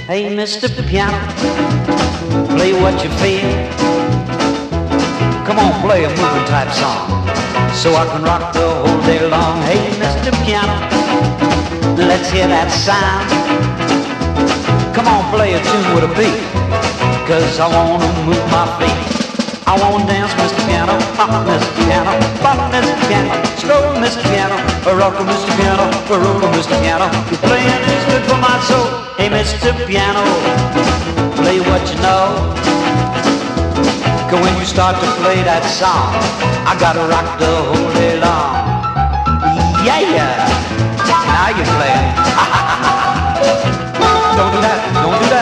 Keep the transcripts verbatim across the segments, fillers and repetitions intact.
Hey, Mister Piano, play what you feel. Come on, play a moving type song so I can rock the whole day long. Hey, Mister Piano, let's hear that sound. Come on, play a tune with a beat, 'cause I wanna move my feet. I wanna dance, Mister Piano, pop, Mister Piano, pop, Mister Piano, stroll, Mister Piano, rock, Mister Piano, roll, Mister Piano. Your playing is good for my soul. Hey, Mister Piano, play what you know. 'Cause when you start to play that song, I gotta rock the whole day long. Yeah, yeah. Now you're playing. Don't do that. Don't do that.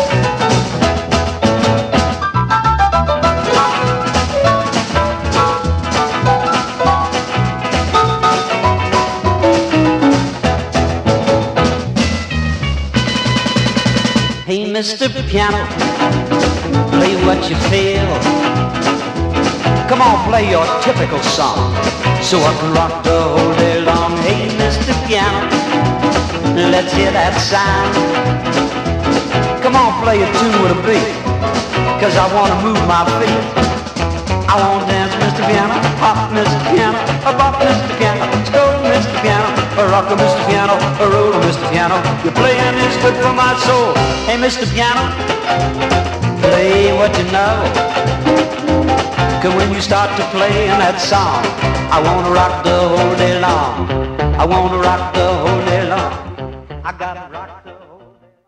Hey, Mister Piano, play what you feel. Come on, play your typical song so I can rock the whole day long. Hey, Mister Piano, let's hear that sound. Come on, play a tune with a beat, 'cause I wanna move my feet. I wanna dance, Mister Piano, pop, Mister Piano, pop, Mister Piano, stroll, Mister Piano, rock, Mister Piano, roll, Mister Piano. Your playing is good for my soul. Hey, Mister Piano, play what you know. 'Cause when you start to play in that song, I wanna rock the whole day long. I wanna rock the whole day long. I got